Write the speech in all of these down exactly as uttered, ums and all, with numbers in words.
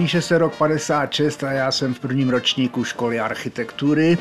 Píše se rok padesát šest a já jsem v prvním ročníku školy architektury.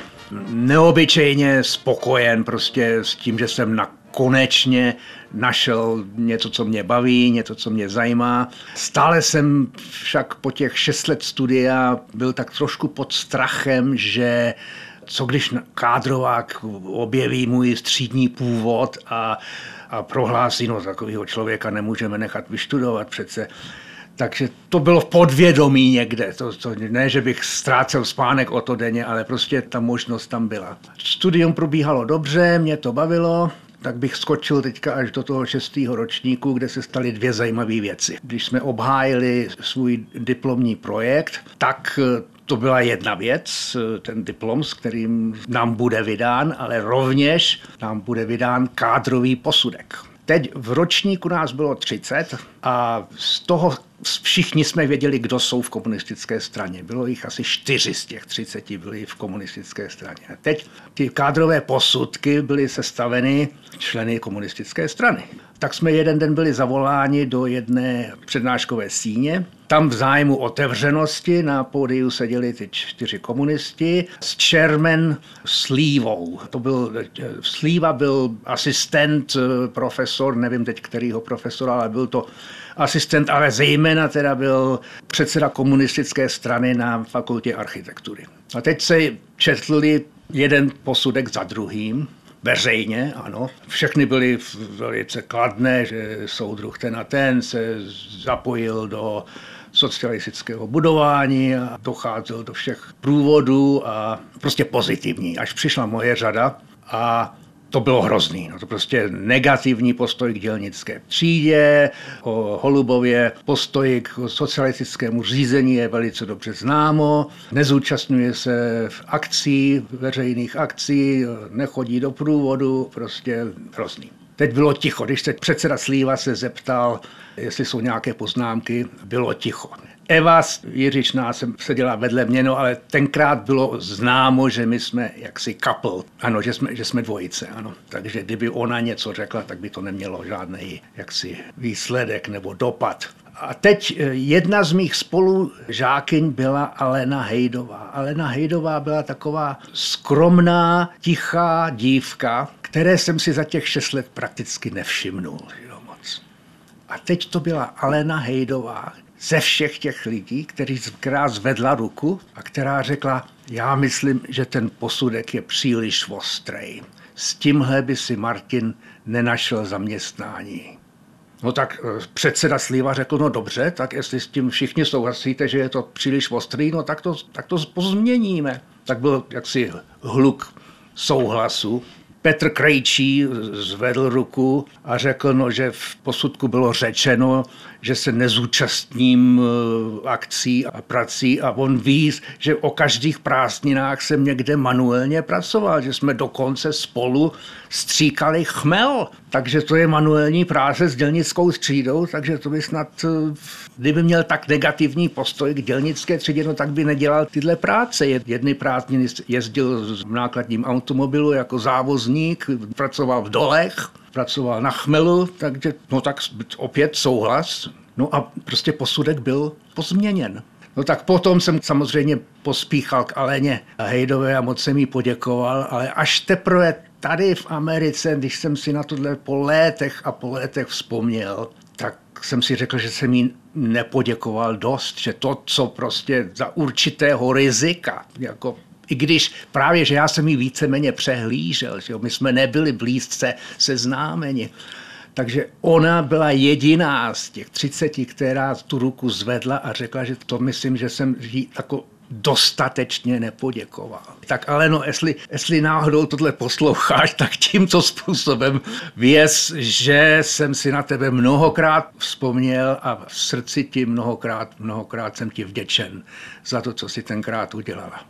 Neobyčejně spokojen prostě s tím, že jsem na konečně našel něco, co mě baví, něco, co mě zajímá. Stále jsem však po těch šest let studia byl tak trošku pod strachem, že co když kádrovák objeví můj střídní původ a, a prohlásí, no takového člověka nemůžeme nechat vyštudovat přece. Takže to bylo v podvědomí někde. To, to, ne, že bych ztrácel spánek o to denně, ale prostě ta možnost tam byla. Studium probíhalo dobře, mě to bavilo, tak bych skočil teďka až do toho šestého ročníku, kde se staly dvě zajímavé věci. Když jsme obhájili svůj diplomní projekt, tak to byla jedna věc, ten diplom, s kterým nám bude vydán, ale rovněž nám bude vydán kádrový posudek. Teď v ročníku nás bylo třicet a z toho všichni jsme věděli, kdo jsou v komunistické straně. Bylo jich asi čtyři z těch třiceti byli v komunistické straně. A teď ty kádrové posudky byly sestaveny členy komunistické strany. Tak jsme jeden den byli zavoláni do jedné přednáškové síně. Tam v zájmu otevřenosti na pódiu seděli ty čtyři komunisti s chairman Slívou. To byl, Slíva byl asistent, profesor, nevím teď kterýho profesora, ale byl to asistent, ale zejména teda byl předseda komunistické strany na fakultě architektury. A teď se četli jeden posudek za druhým. Veřejně, ano. Všechny byly velice kladné, že soudruh ten a ten se zapojil do socialistického budování a docházel do všech průvodů a prostě pozitivní. Až přišla moje řada a to bylo hrozný. No to prostě negativní postoj k dělnické třídě, o Holubově postoj k socialistickému řízení je velice dobře známo. Nezúčastňuje se v akcí, veřejných akcí, nechodí do průvodu, prostě hrozný. Teď bylo ticho. Když se předseda Slíva se zeptal, jestli jsou nějaké poznámky, bylo ticho. Eva Jiřičná seděla vedle mě, no ale tenkrát bylo známo, že my jsme jaksi couple, ano, že jsme, že jsme dvojice, ano. Takže kdyby ona něco řekla, tak by to nemělo žádný jaksi výsledek nebo dopad. A teď jedna z mých spolužákyň byla Alena Hejdová. Alena Hejdová byla taková skromná, tichá dívka, které jsem si za těch šest let prakticky nevšimnul. Jo, moc. A teď to byla Alena Hejdová, ze všech těch lidí, který, která zvedla ruku a která řekla, já myslím, že ten posudek je příliš ostrej. S tímhle by si Martin nenašel zaměstnání. No tak předseda Slíva řekl, no dobře, tak jestli s tím všichni souhlasíte, že je to příliš ostrý, no tak to, tak to pozměníme. Tak byl jaksi hluk souhlasu. Petr Krejčí zvedl ruku a řekl, no, že v posudku bylo řečeno, že se nezúčastním akcí a prací a on ví, že o každých prázdninách jsem někde manuálně pracoval, že jsme dokonce spolu stříkali chmel, takže to je manuální práce s dělnickou třídou, takže to by snad, kdyby měl tak negativní postoj k dělnické třídě, no tak by nedělal tyhle práce. Jedny prázdniny jezdil v nákladním automobilu jako závozník, pracoval v dolech, pracoval na chmelu, takže no tak opět souhlas. No a prostě posudek byl pozměněn. No tak potom jsem samozřejmě pospíchal k Aleně Hejdové a moc jsem jí poděkoval, ale až teprve tady v Americe, když jsem si na tohle po létech a po létech vzpomněl, tak jsem si řekl, že jsem jí nepoděkoval dost, že to, co prostě za určitého rizika, jako i když právě, že já jsem jí víceméně přehlížel, že jo, my jsme nebyli blízce seznámeni. Takže ona byla jediná z těch třiceti, která tu ruku zvedla a řekla, že to myslím, že jsem jí jako dostatečně nepoděkoval. Tak ale no, jestli, jestli náhodou tohle posloucháš, tak tímto způsobem věz, že jsem si na tebe mnohokrát vzpomněl a v srdci ti mnohokrát, mnohokrát jsem ti vděčen za to, co jsi tenkrát udělala.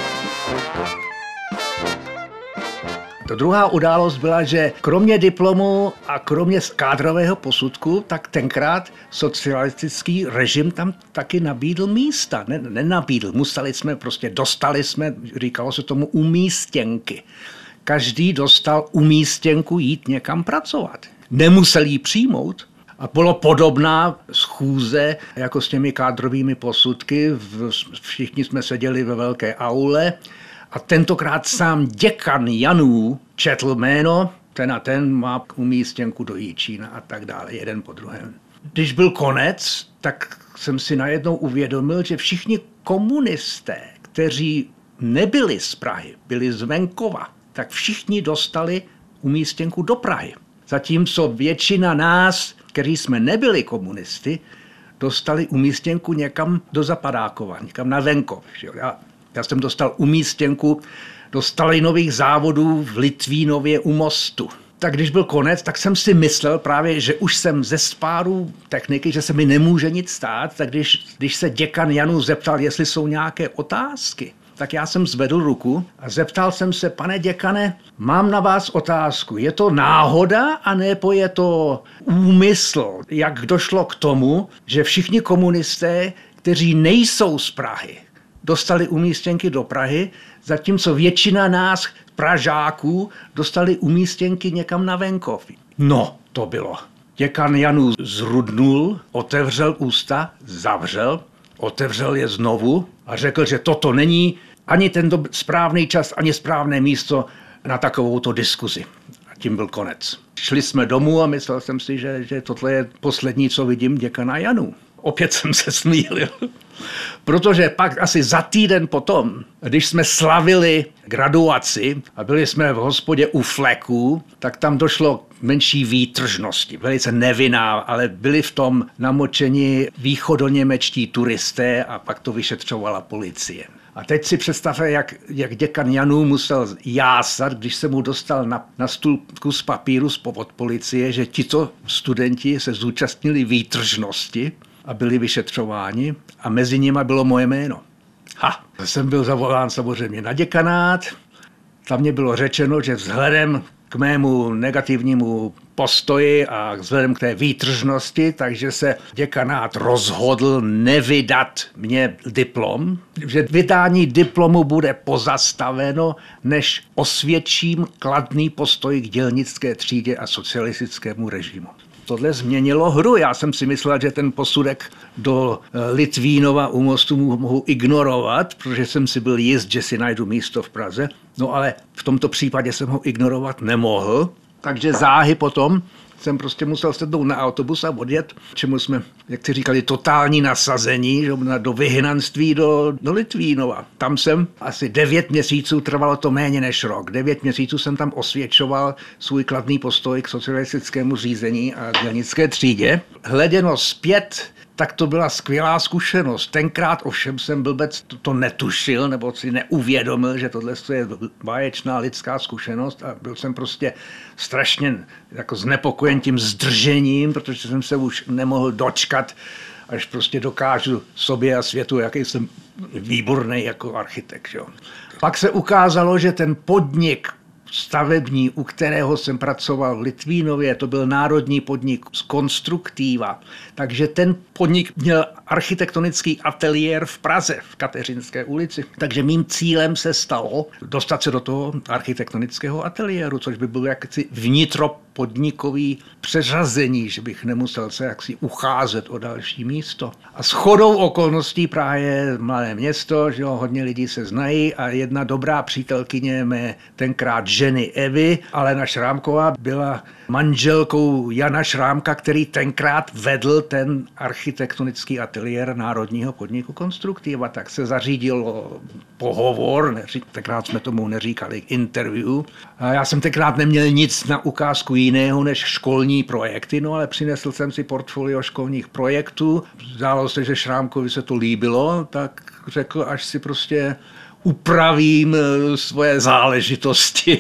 To druhá událost byla, že kromě diplomu a kromě kádrového posudku, tak tenkrát socialistický režim tam taky nabídl místa. Ne, nenabídl, museli jsme, prostě dostali jsme, říkalo se tomu umístěnky. Každý dostal umístěnku jít někam pracovat. Nemusel jí přijmout, A bylo podobná schůze jako s těmi kádrovými posudky. Všichni jsme seděli ve velké aule a tentokrát sám děkan Janů četl jméno, ten a ten má umístěnku do Jičína a tak dále, jeden po druhém. Když byl konec, tak jsem si najednou uvědomil, že všichni komunisté, kteří nebyli z Prahy, byli z venkova, tak všichni dostali umístěnku do Prahy. Zatímco většina nás, kteří jsme nebyli komunisty, dostali umístěnku někam do Zapadákova, někam na venkov. Já, já jsem dostal umístěnku do Stalinových závodů v Litvínově u Mostu. Tak když byl konec, tak jsem si myslel právě, že už jsem ze spáru techniky, že se mi nemůže nic stát, tak když, když se děkan Janů zeptal, jestli jsou nějaké otázky, tak já jsem zvedl ruku a zeptal jsem se, pane děkane, mám na vás otázku. Je to náhoda, anebo je to úmysl? Jak došlo k tomu, že všichni komunisté, kteří nejsou z Prahy, dostali umístěnky do Prahy, zatímco většina nás, Pražáků, dostali umístěnky někam na venkov. No, to bylo. Děkan Janů zrudnul, otevřel ústa, zavřel, otevřel je znovu a řekl, že toto není ani ten správný čas, ani správné místo na takovouto diskuzi. A tím byl konec. Šli jsme domů a myslel jsem si, že, že tohle je poslední, co vidím děkana Janů. Opět jsem se smílil. Protože pak asi za týden potom, když jsme slavili graduaci a byli jsme v hospodě u Fleků, tak tam došlo k menší výtržnosti. Velice nevinná, ale byli v tom namočeni východoněmečtí turisté a pak to vyšetřovala policie. A teď si představte, jak, jak děkan Janů musel jásat, když se mu dostal na, na stůl kus papíru od policie, že tito studenti se zúčastnili výtržnosti a byli vyšetřováni a mezi nimi bylo moje jméno. Ha, jsem byl zavolán samozřejmě na děkanát, tam mě bylo řečeno, že vzhledem k mému negativnímu postoji a vzhledem k té výtržnosti, takže se děkanát rozhodl nevydat mě diplom, že vydání diplomu bude pozastaveno, než osvědčím kladný postoj k dělnické třídě a socialistickému režimu. Tohle změnilo hru. Já jsem si myslel, že ten posudek do Litvínova u Mostu mohu ignorovat, protože jsem si byl jist, že si najdu místo v Praze. No ale v tomto případě jsem ho ignorovat nemohl. Takže záhy potom jsem prostě musel sednout na autobus a odjet, čemu jsme, jak si říkali, totální nasazení do vyhnanství do, do Litvínova. Tam jsem asi devět měsíců, trvalo to méně než rok. Devět měsíců jsem tam osvědčoval svůj kladný postoj k socialistickému řízení a dělnické třídě. Hleděno zpět, tak to byla skvělá zkušenost. Tenkrát ovšem jsem blbec to, to netušil, nebo si neuvědomil, že tohle je báječná lidská zkušenost a byl jsem prostě strašně jako znepokojen tím zdržením, protože jsem se už nemohl dočkat, až prostě dokážu sobě a světu, jaký jsem výborný jako architekt. Jo. Pak se ukázalo, že ten podnik stavební, u kterého jsem pracoval v Litvínově, to byl národní podnik z Konstruktiva, takže ten podnik měl architektonický ateliér v Praze, v Kateřinské ulici. Takže mým cílem se stalo dostat se do toho architektonického ateliéru, což by bylo jaksi vnitropodnikový přeřazení, že bych nemusel se jaksi ucházet o další místo. A shodou okolností Praha je malé město, že jo, hodně lidí se znají a jedna dobrá přítelkyně mé tenkrát ženy Evy, Alena Šrámková, byla manželkou Jana Šrámka, který tenkrát vedl ten architektonický ateliér národního podniku Konstruktiva. Tak se zařídil pohovor, neří, tenkrát jsme tomu neříkali interview. A já jsem tenkrát neměl nic na ukázku jiného než školní projekty, no ale přinesl jsem si portfolio školních projektů. Zdálo se, že Šrámkovi se to líbilo, tak řekl, až si prostě upravím svoje záležitosti,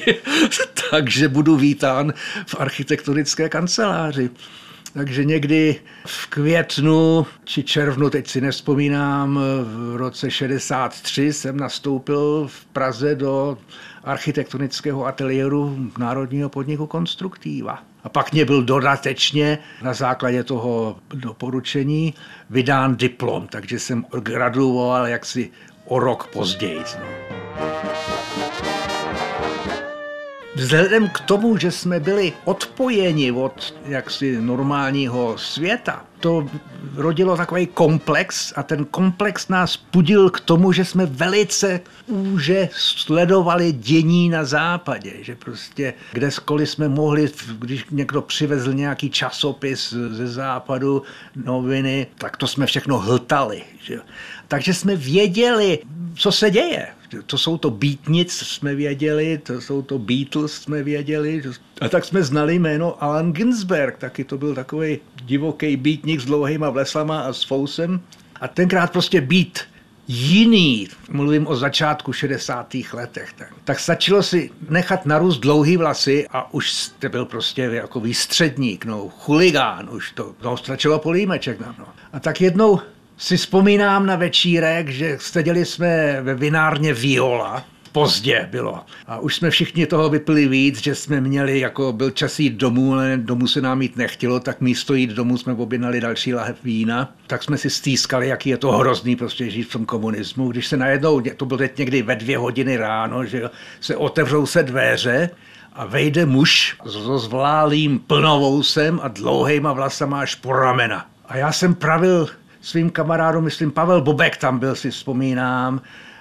takže budu vítán v architektonické kanceláři. Takže někdy v květnu či červnu, teď si nevzpomínám, v roce šedesát tři jsem nastoupil v Praze do architektonického ateliéru Národního podniku Konstruktiva. A pak mě byl dodatečně na základě toho doporučení vydán diplom, takže jsem graduoval jaksi o rok později. Vzhledem k tomu, že jsme byli odpojeni od jaksi normálního světa, to rodilo takový komplex a ten komplex nás pudil k tomu, že jsme velice úže sledovali dění na západě, že prostě kdeskoliv jsme mohli, když někdo přivezl nějaký časopis ze západu, noviny, tak to jsme všechno hltali. Že? Takže jsme věděli, co se děje. To jsou to Beatnic, jsme věděli, to jsou to Beatles, jsme věděli. A tak jsme znali jméno Allen Ginsberg, taky to byl takový divoký beatnik s dlouhýma vleslama a s fousem. A tenkrát prostě být jiný, mluvím o začátku šedesátých letech, tak, tak stačilo si nechat narůst dlouhý vlasy a už jste byl prostě jako výstředník, no, chuligán, už to, no, stačilo polímeček. No, no. A tak jednou si vzpomínám na večírek, že seděli jsme ve vinárně Viola, pozdě bylo. A už jsme všichni toho vypili víc, že jsme měli, jako byl čas jít domů, ale domů se nám jít nechtělo, tak místo jít domů jsme objednali další lahev vína. Tak jsme si stýskali, jaký je to hrozný prostě žít v tom komunismu. Když se najednou, to bylo teď někdy ve dvě hodiny ráno, že se otevřou se dveře a vejde muž s rozvlálým plnovousem a dlouhejma vlasama až po ramena. A já jsem pravil svým kamarádům, myslím, Pavel Bobek tam byl, si vzpomínám,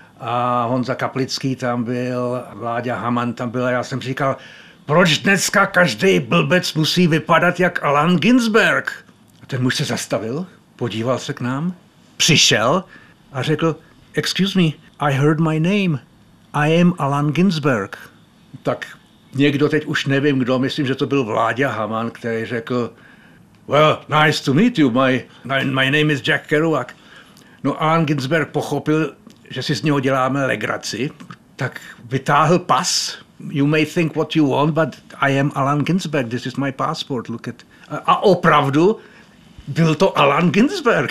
a Honza Kaplický tam byl, Vláďa Haman tam byl a já jsem říkal, proč dneska každý blbec musí vypadat jak Allen Ginsberg? A ten muž se zastavil, podíval se k nám, přišel a řekl, excuse me, I heard my name, I am Allen Ginsberg. Tak někdo teď už nevím kdo, myslím, že to byl Vláďa Haman, který řekl, well, nice to meet you, my, my, my name is Jack Kerouac. No Allen Ginsberg pochopil, že si z něho děláme legraci, tak vytáhl pas. You may think what you want, but I am Allen Ginsberg, this is my passport, look at. A opravdu byl to Allen Ginsberg.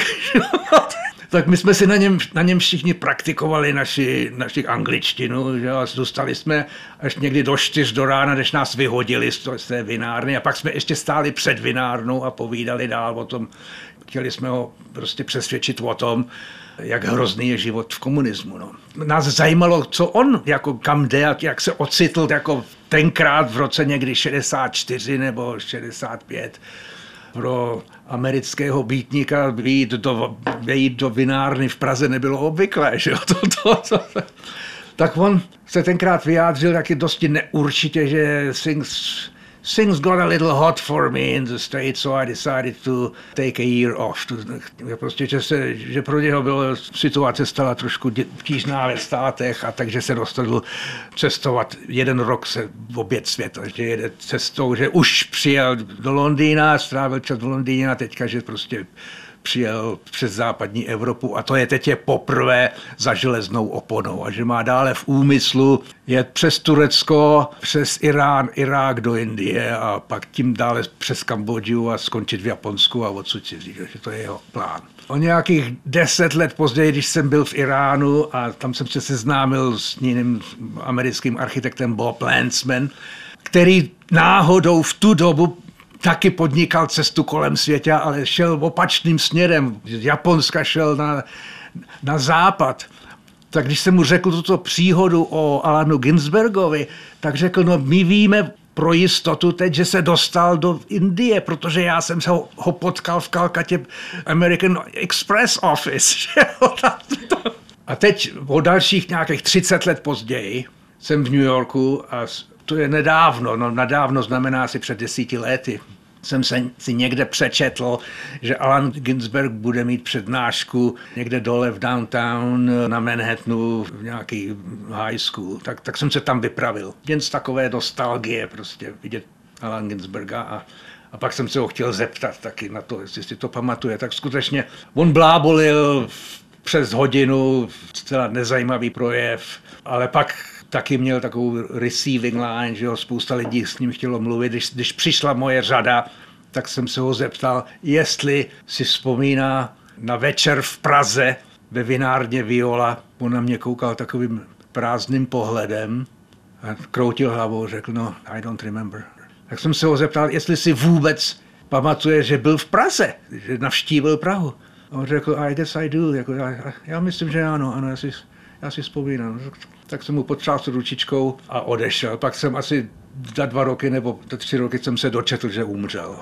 Tak my jsme si na něm, na něm všichni praktikovali naši, naši angličtinu, že? A dostali jsme až někdy do čtyř do rána, než nás vyhodili z té vinárny a pak jsme ještě stáli před vinárnou a povídali dál o tom. Chtěli jsme ho prostě přesvědčit o tom, jak hrozný je život v komunismu. No. Nás zajímalo, co on, jako kam jde, jak se ocitl jako tenkrát v roce někdy šedesát čtyři nebo šedesát pět. Pro amerického beatníka vyjít do, vyjít do vinárny v Praze nebylo obvyklé. Že? To, to, to, to. Tak on se tenkrát vyjádřil taky dosti neurčitě, že things, things got a little hot for me in the States, so I decided to take a year off. Prostě, že, se, že pro něho byla situace stala trošku tížná ve státech a takže se dostal cestovat. Jeden rok se obět světa, že jede cestou, že už přijel do Londýna, strávil čas v Londýně a teďka, že prostě přijel přes západní Evropu a to je teď je poprvé za železnou oponou a že má dále v úmyslu jet přes Turecko, přes Irán, Irák do Indie a pak tím dále přes Kambodžu a skončit v Japonsku a odsud si vzít, že to je jeho plán. O nějakých deset let později, když jsem byl v Iránu a tam jsem se seznámil s jiným americkým architektem Bob Landsman, který náhodou v tu dobu taky podnikal cestu kolem světa, ale šel opačným směrem. Z Japonska šel na, na západ. Tak když jsem mu řekl tuto příhodu o Allenu Ginsbergovi, tak řekl, no my víme pro jistotu teď, že se dostal do Indie, protože já jsem ho, ho potkal v Kalkatě American Express Office. A teď o dalších nějakých třicet let později jsem v New Yorku a to je nedávno, no nedávno znamená asi před desíti lety. Jsem se si někde přečetl, že Allen Ginsberg bude mít přednášku někde dole v downtown na Manhattanu v nějaký high school. Tak, tak jsem se tam vypravil. Jen z takové nostalgie prostě vidět Allen Ginsberga a, a pak jsem se ho chtěl zeptat taky na to, jestli si to pamatuje. Tak skutečně on blábolil přes hodinu, zcela nezajímavý projev, ale pak taky měl takovou receiving line, že jo, spousta lidí s ním chtělo mluvit. Když, když přišla moje řada, tak jsem se ho zeptal, jestli si vzpomíná na večer v Praze ve vinárně Viola. On na mě koukal takovým prázdným pohledem a kroutil hlavou, řekl, no, I don't remember. Tak jsem se ho zeptal, jestli si vůbec pamatuje, že byl v Praze, že navštívil Prahu. A on řekl, I guess I do. Jako, já, já myslím, že ano, ano, já si, já si vzpomínám. Tak jsem mu potřásl ručičkou a odešel. Pak jsem asi za dva roky nebo za tři roky jsem se dočetl, že umřel.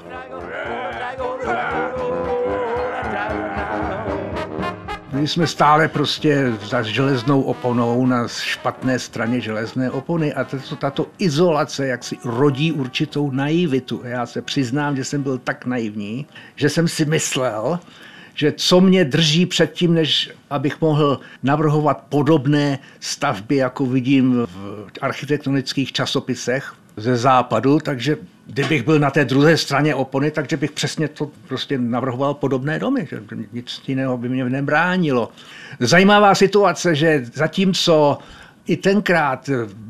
My jsme stále prostě za železnou oponou na špatné straně železné opony a tato, tato izolace jak si rodí určitou naivitu. Já se přiznám, že jsem byl tak naivní, že jsem si myslel, že co mě drží před tím, než abych mohl navrhovat podobné stavby, jako vidím v architektonických časopisech ze západu, takže kdybych byl na té druhé straně opony, takže bych přesně to prostě navrhoval podobné domy, že nic jiného by mě nebránilo. Zajímavá situace, že zatímco i tenkrát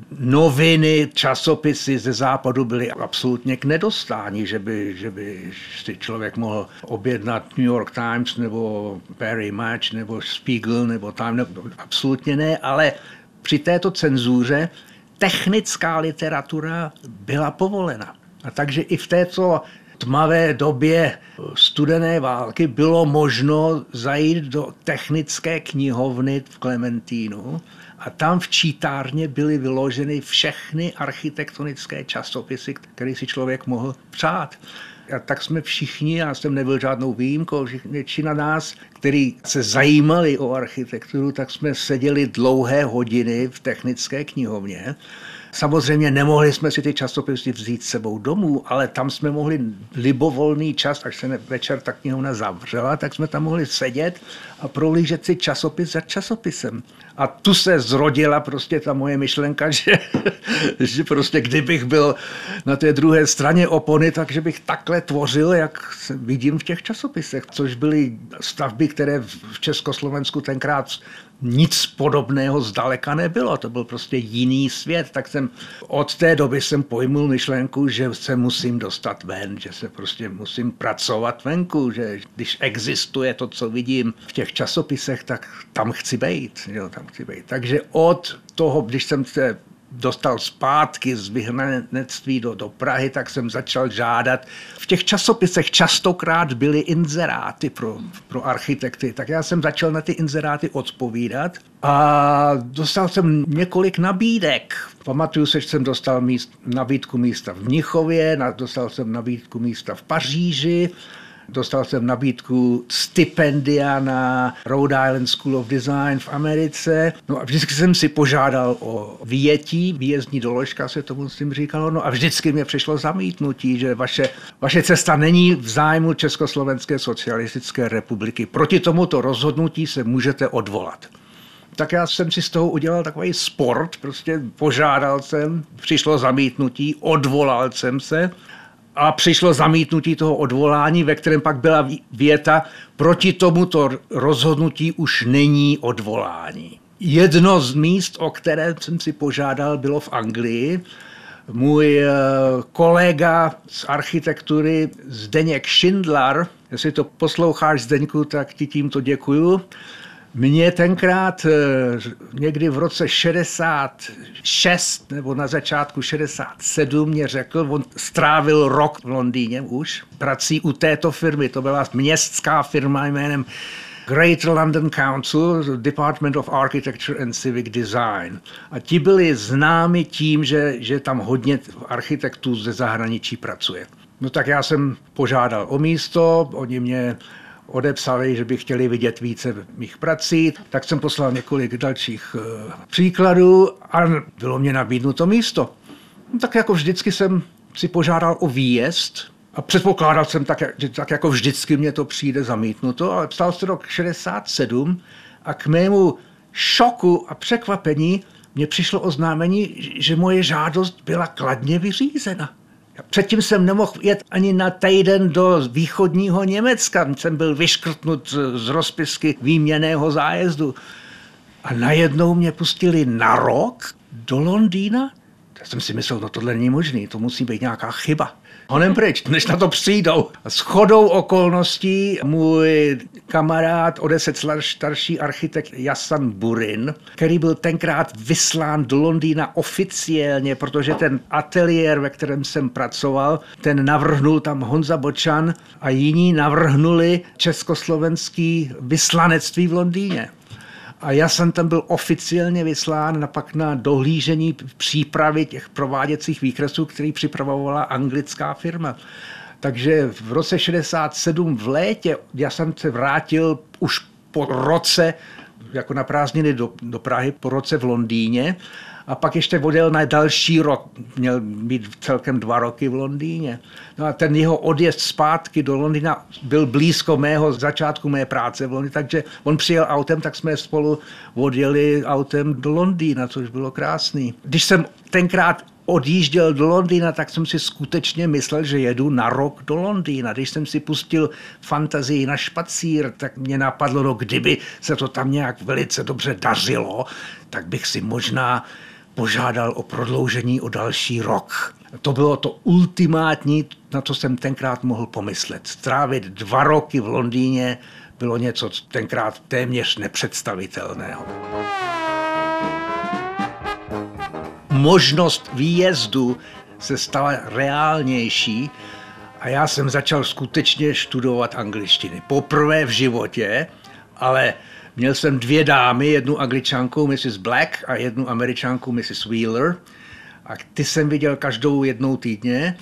noviny, časopisy ze západu byly absolutně k nedostání, že by, že by si člověk mohl objednat New York Times nebo Paris Match nebo Spiegel nebo Time, nebo absolutně ne, ale při této cenzuře technická literatura byla povolena. A takže i v této tmavé době studené války bylo možno zajít do technické knihovny v Klementínu a tam v čítárně byly vyloženy všechny architektonické časopisy, které si člověk mohl přát. A tak jsme všichni, já jsem nebyl žádnou výjimkou, většina nás, kteří se zajímali o architekturu, tak jsme seděli dlouhé hodiny v technické knihovně. Samozřejmě nemohli jsme si ty časopisy vzít s sebou domů, ale tam jsme mohli libovolný čas, až se večer ta knihovna zavřela, tak jsme tam mohli sedět a prohlížet si časopis za časopisem. A tu se zrodila prostě ta moje myšlenka, že, že prostě kdybych byl na té druhé straně opony, takže bych takhle tvořil, jak vidím v těch časopisech, což byly stavby, které v Československu tenkrát nic podobného zdaleka nebylo. To byl prostě jiný svět. Tak jsem od té doby jsem pojmul myšlenku, že se musím dostat ven, že se prostě musím pracovat venku, že když existuje to, co vidím v těch časopisech, tak tam chci být. Jo, tam chci být. Takže od toho, když jsem se dostal zpátky z vyhnanectví do, do Prahy, tak jsem začal žádat. V těch časopisech častokrát byly inzeráty pro, pro architekty, tak já jsem začal na ty inzeráty odpovídat a dostal jsem několik nabídek. Pamatuju se, že jsem dostal míst, nabídku místa v Mnichově, dostal jsem nabídku místa v Paříži, dostal jsem nabídku stipendia na Rhode Island School of Design v Americe. No a vždycky jsem si požádal o vyjetí, výjezdní doložka se tomu s tím říkalo, no a vždycky mě přišlo zamítnutí, že vaše, vaše cesta není v zájmu Československé socialistické republiky. Proti tomuto rozhodnutí se můžete odvolat. Tak já jsem si z toho udělal takový sport, prostě požádal jsem, přišlo zamítnutí, odvolal jsem se, a přišlo zamítnutí toho odvolání, ve kterém pak byla věta, proti tomuto rozhodnutí už není odvolání. Jedno z míst, o které jsem si požádal, bylo v Anglii. Můj kolega z architektury Zdeněk Šindlar, jestli to posloucháš, Zdeňku, tak ti tímto děkuju. Mě tenkrát někdy v roce šedesát šest nebo na začátku šedesát sedm mě řekl, on strávil rok v Londýně už, prací u této firmy, to byla městská firma jménem Greater London Council, Department of Architecture and Civic Design. A ti byli známi tím, že, že tam hodně architektů ze zahraničí pracuje. No tak já jsem požádal o místo, oni mě odepsali, že by chtěli vidět více mých prací, tak jsem poslal několik dalších uh, příkladů a bylo mě nabídnuto místo. No, tak jako vždycky jsem si požádal o výjezd a předpokládal jsem, tak, že tak jako vždycky mě to přijde zamítnuto, ale psal se rok šedesát sedm a k mému šoku a překvapení mě přišlo oznámení, že moje žádost byla kladně vyřízena. Předtím jsem nemohl jet ani na týden do východního Německa. Jsem byl vyškrtnut z rozpisky výměnného zájezdu. A najednou mě pustili na rok do Londýna. Tak jsem si myslel, no tohle není možný, to musí být nějaká chyba. Honem pryč, než na to přijdou. A shodou okolností můj kamarád, o deset let starší architekt Jasan Burin, který byl tenkrát vyslán do Londýna oficiálně, protože ten ateliér, ve kterém jsem pracoval, ten navrhnul tam Honza Bočan a jiní navrhnuli československý vyslanectví v Londýně. A já jsem tam byl oficiálně vyslán na pak na dohlížení přípravy těch prováděcích výkresů, který připravovala anglická firma. Takže v roce šedesát sedm v létě já jsem se vrátil už po roce jako na prázdniny do, do Prahy, po roce v Londýně a pak ještě odjel na další rok, měl být celkem dva roky v Londýně. No a ten jeho odjezd zpátky do Londýna byl blízko mého začátku mé práce v Londýně, takže on přijel autem, tak jsme spolu odjeli autem do Londýna, což bylo krásný. Když jsem tenkrát odjížděl do Londýna, tak jsem si skutečně myslel, že jedu na rok do Londýna. Když jsem si pustil fantazii na špacír, tak mě napadlo, no kdyby se to tam nějak velice dobře dařilo, tak bych si možná požádal o prodloužení o další rok. To bylo to ultimátní, na co jsem tenkrát mohl pomyslet. Strávit dva roky v Londýně bylo něco tenkrát téměř nepředstavitelného. Možnost výjezdu se stala reálnější a já jsem začal skutečně studovat angličtiny. Poprvé v životě, ale měl jsem dvě dámy, jednu Angličanku missus Black a jednu Američanku missus Wheeler. A ty jsem viděl každou jednou týdně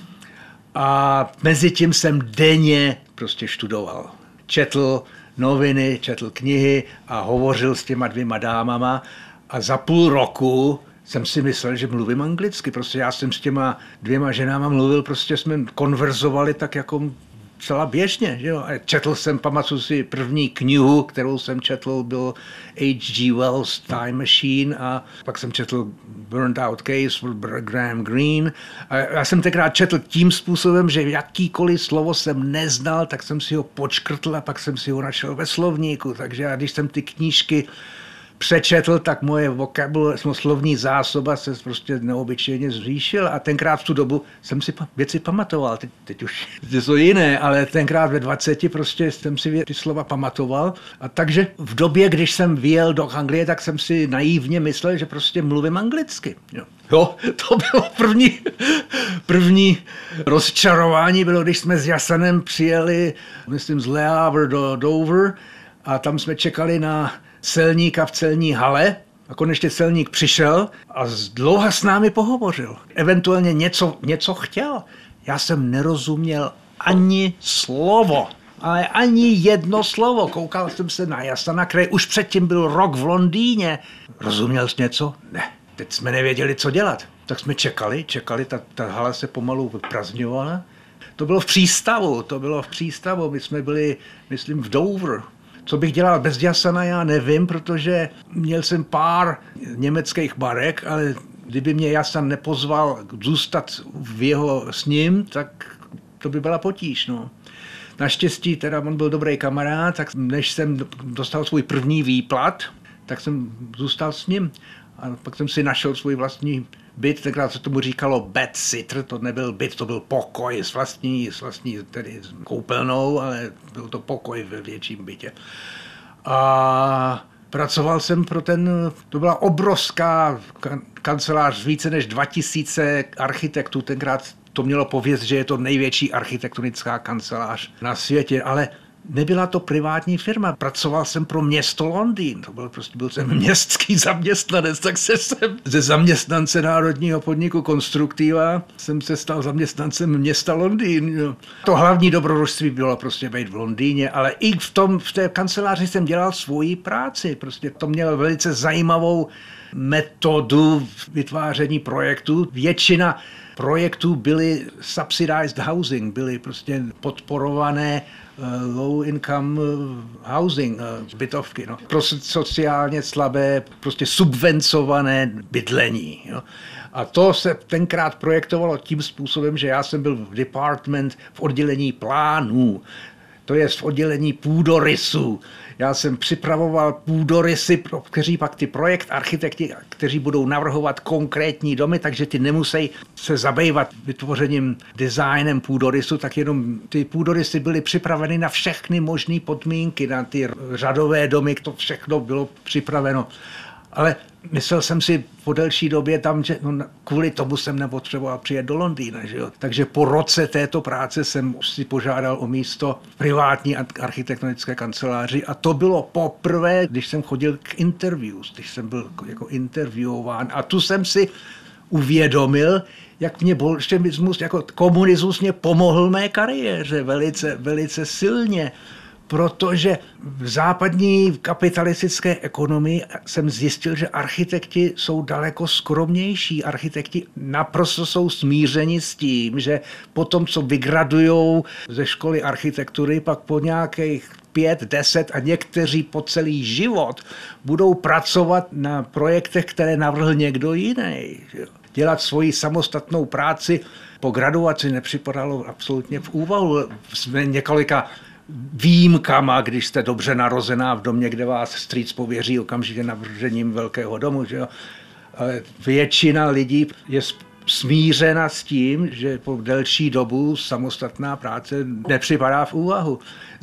a mezi tím jsem denně prostě študoval. Četl noviny, četl knihy a hovořil s těma dvěma dámama a za půl roku jsem si myslel, že mluvím anglicky. Prostě já jsem s těma dvěma ženama mluvil, prostě jsme konverzovali tak jako celá běžně. Že jo? Četl jsem, pamatuju si, první knihu, kterou jsem četl, byl H G Wells Time Machine a pak jsem četl Burned Out Case od Graham Greene. A já jsem tenkrát četl tím způsobem, že jakýkoliv slovo jsem neznal, tak jsem si ho počkrtl a pak jsem si ho našel ve slovníku. Takže já, když jsem ty knížky přečetl, tak moje vokabul, slovní zásoba se prostě neobyčejně zvýšila a tenkrát v tu dobu jsem si věci pamatoval. Teď, teď už je to jiné, ale tenkrát ve dvaceti prostě jsem si ty slova pamatoval. A takže v době, když jsem vyjel do Anglie, tak jsem si naivně myslel, že prostě mluvím anglicky. Jo, jo to bylo první, první rozčarování, bylo, když jsme s Jasanem přijeli, myslím, z Le Havre do Dover a tam jsme čekali na celníka v celní hale a konečně celník přišel a dlouho s námi pohovořil. Eventuálně něco, něco chtěl. Já jsem nerozuměl ani slovo, ale ani jedno slovo. Koukal jsem se na Jasana, který už předtím byl rok v Londýně. Rozuměl jsi něco? Ne. Teď jsme nevěděli, co dělat. Tak jsme čekali, čekali, ta, ta hala se pomalu vyprazňovala. To bylo v přístavu, to bylo v přístavu. My jsme byli, myslím, v Dover. Co bych dělal bez Jasana, já nevím, protože měl jsem pár německých barek, ale kdyby mě Jasan nepozval zůstat v jeho s ním, tak to by byla potíž. No. Naštěstí teda on byl dobrý kamarád, tak než jsem dostal svůj první výplat, tak jsem zůstal s ním. A pak jsem si našel svůj vlastní byt, tenkrát se tomu říkalo bedsitter, to nebyl byt, to byl pokoj s vlastní, s vlastní tedy koupelnou, ale byl to pokoj ve větším bytě. A pracoval jsem pro ten, to byla obrovská kancelář, více než dva tisíce architektů, tenkrát to mělo pověst, že je to největší architektonická kancelář na světě, ale nebyla to privátní firma, pracoval jsem pro město Londýn, to byl prostě, byl jsem městský zaměstnanec, tak se jsem ze zaměstnance Národního podniku Konstruktiva jsem se stal zaměstnancem města Londýn. Jo. To hlavní dobrodružství bylo prostě být v Londýně, ale i v, tom, v té kanceláři jsem dělal svoji práci, prostě to mělo velice zajímavou metodu vytváření projektů. Většina projektů byly subsidized housing, byly prostě podporované uh, low income housing, uh, bytovky, no. Pro sociálně slabé, prostě subvencované bydlení. Jo. A to se tenkrát projektovalo tím způsobem, že já jsem byl v department v oddělení plánů, to je v oddělení půdorysu. Já jsem připravoval půdorysy, pro kteří pak ty projekt architekti, kteří budou navrhovat konkrétní domy, takže ty nemusí se zabývat vytvořením designem půdorysu, tak jenom ty půdorysy byly připraveny na všechny možné podmínky, na ty řadové domy, to všechno bylo připraveno. Ale myslel jsem si po delší době tam, že no, kvůli tomu jsem nepotřeboval přijet do Londýna. Že jo? Takže po roce této práce jsem si požádal o místo v privátní architektonické kanceláři a to bylo poprvé, když jsem chodil k interviews, když jsem byl jako interviewován a tu jsem si uvědomil, jak mě bolševismus, jako komunismus mě pomohl mé kariéře velice, velice silně. Protože v západní kapitalistické ekonomii jsem zjistil, že architekti jsou daleko skromnější. Architekti naprosto jsou smířeni s tím, že po tom, co vygradujou ze školy architektury, pak po nějakých pět, deset a někteří po celý život budou pracovat na projektech, které navrhl někdo jiný. Dělat svoji samostatnou práci po graduaci nepřipadalo absolutně v úvahu. Jsme několika výjimkama, když jste dobře narozená v domě, kde vás strýc pověří okamžitě navržením velkého domu. Že jo? Ale většina lidí je smířena s tím, že po delší dobu samostatná práce nepřipadá v úvahu.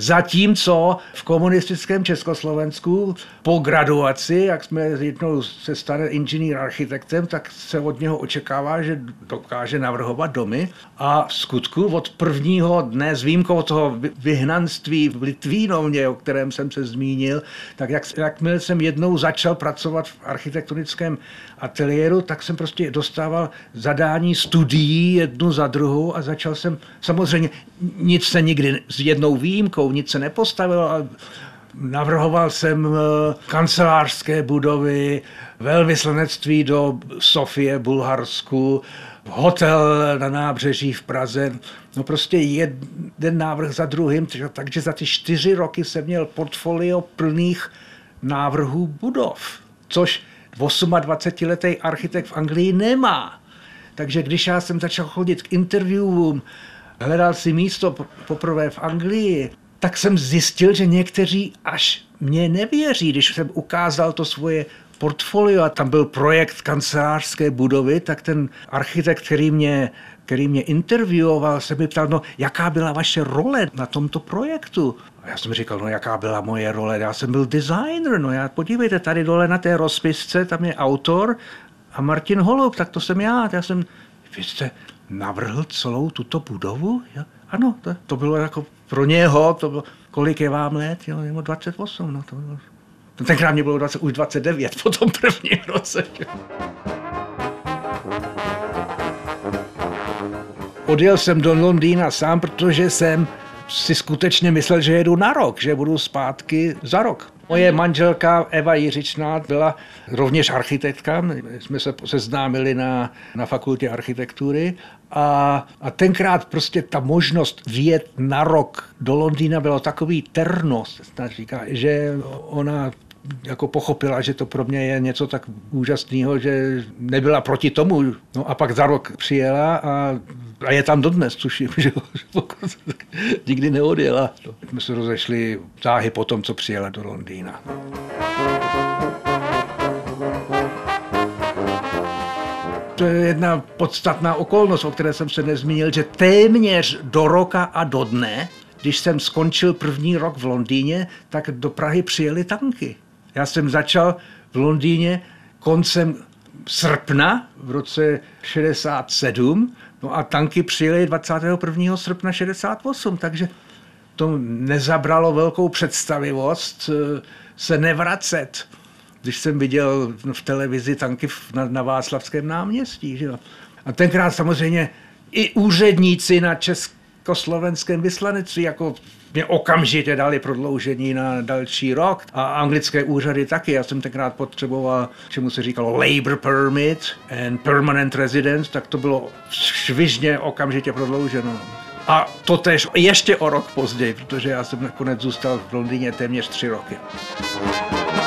Zatímco v komunistickém Československu po graduaci, jak jsme jednou se stane inženýr architektem, tak se od něho očekává, že dokáže navrhovat domy a v skutku od prvního dne s výjimkou toho vyhnanství v Litvínovně, o kterém jsem se zmínil, tak jak, jakmile jsem jednou začal pracovat v architektonickém ateliéru, tak jsem prostě dostával zadání studií jednu za druhou a začal jsem, samozřejmě nic se nikdy s jednou výjimkou, nic se nepostavilo, ale navrhoval jsem kancelářské budovy, velvyslanectví do Sofie, Bulharsku, hotel na nábřeží v Praze, no prostě jeden návrh za druhým, takže za ty čtyři roky jsem měl portfolio plných návrhů budov, což dvacetiosmiletý architekt v Anglii nemá. Takže když já jsem začal chodit k interviewům, hledal si místo poprvé v Anglii, tak jsem zjistil, že někteří až mě nevěří. Když jsem ukázal to svoje portfolio a tam byl projekt kancelářské budovy, tak ten architekt, který mě, který mě interviewoval, se mi ptal, no jaká byla vaše role na tomto projektu? A já jsem říkal, no jaká byla moje role? Já jsem byl designer, no já podívejte, tady dole na té rozpisce, tam je autor a Martin Holub, tak to jsem já. Já jsem, vy jste navrhl celou tuto budovu? Já, ano, to, to bylo jako pro něho, to bylo, kolik je vám let? Jo, je dvacet osm, no to bylo. Tenkrát mě bylo dvacet, už dvacet devět po tom prvním roce. Odjel jsem do Londýna sám, protože jsem si skutečně myslel, že jedu na rok, že budu zpátky za rok. Moje manželka Eva Jiřičná byla rovněž architektka, my jsme se seznámili na, na fakultě architektury a, a tenkrát prostě ta možnost vyjet na rok do Londýna bylo takový ternos, říká, že ona jako pochopila, že to pro mě je něco tak úžasného, že nebyla proti tomu. No a pak za rok přijela a, a je tam dodnes, tuším, že nikdy neodjela. My se rozešli záhy po tom, co přijela do Londýna. To je jedna podstatná okolnost, o které jsem se nezmínil, že téměř do roka a do dne, když jsem skončil první rok v Londýně, tak do Prahy přijeli tanky. Já jsem začal v Londýně koncem srpna v roce šedesát sedm, no a tanky přijeli dvacátého prvního srpna šedesát osm, takže to nezabralo velkou představivost se nevracet, když jsem viděl v televizi tanky na, na Václavském náměstí. Že? A tenkrát samozřejmě i úředníci na československém vyslanectví jako mě okamžitě dali prodloužení na další rok a anglické úřady taky. Já jsem tenkrát potřeboval, čemu se říkalo labor permit and permanent residence, tak to bylo švižně okamžitě prodlouženo. A to tež ještě o rok později, protože já jsem nakonec zůstal v Londýně téměř tři roky.